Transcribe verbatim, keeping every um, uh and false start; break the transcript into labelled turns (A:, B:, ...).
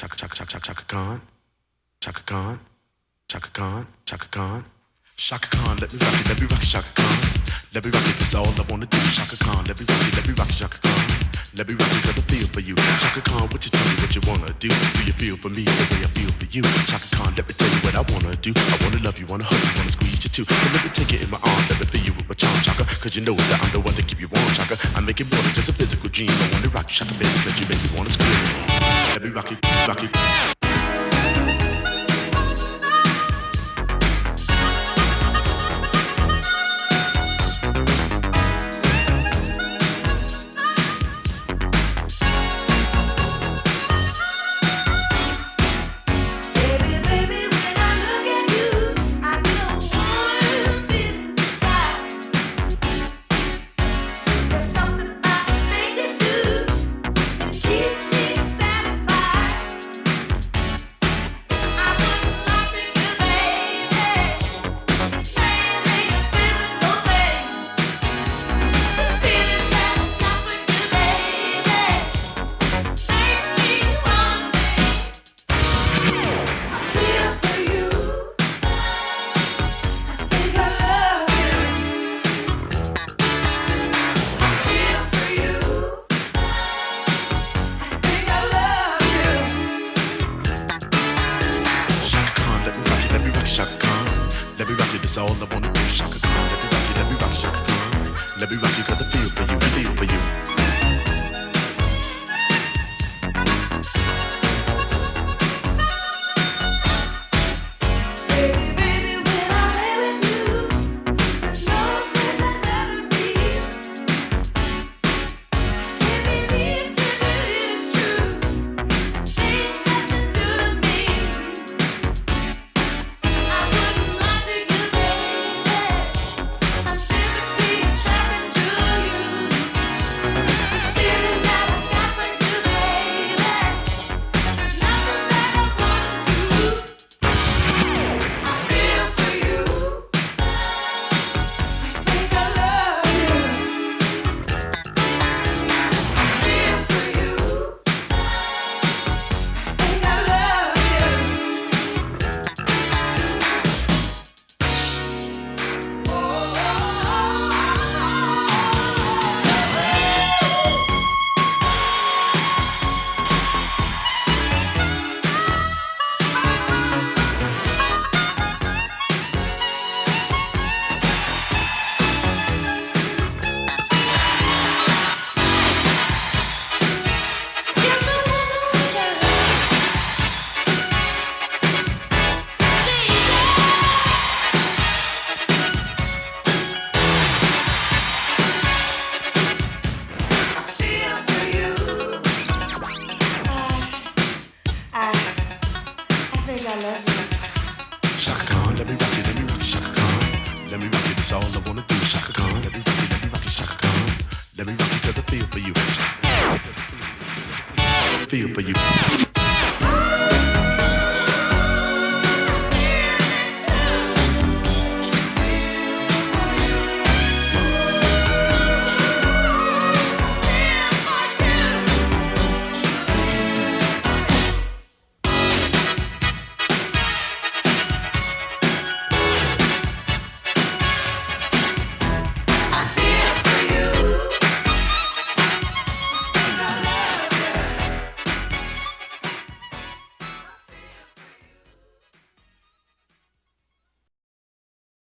A: Chaka Chaka Chaka Chaka Khan, Chaka Khan, Chaka Khan, Chaka Khan, Chaka Khan. Let me rock it, let me rock it, Chaka Khan. Let me rock it, that's all I wanna do. Chaka Khan, let me rock it, let me rock it, Chaka Khan. Let me rock it, got a feel for you. Chaka Khan, what you tell me what you wanna do? Do you feel for me the way I feel for you? Chaka Khan, let me tell you what I wanna do. I wanna love you, wanna hug you, wanna squeeze you too. So let me take it in my arms, let me feel you with my charm, Chaka. Cause you know that I'm the one to keep you warm, Chaka. I make it more than just a physical dream. I wanna rock you, Chaka, baby, cause you make me wanna scream. Let me rock it, rock it. Let me rock it, that's all I wanna do. Chaka Khan, let me rock it, let me rock it, Chaka Khan. Let me rock it, got the feel for you, feel for you. Chaka Khan, let me rock it, let me rock it, Chaka Khan. Let me rock it, that's all I wanna do. Chaka Khan, let me rock it, let me rock it, Chaka Khan. Let me rock it, cause I feel for you. Feel for you.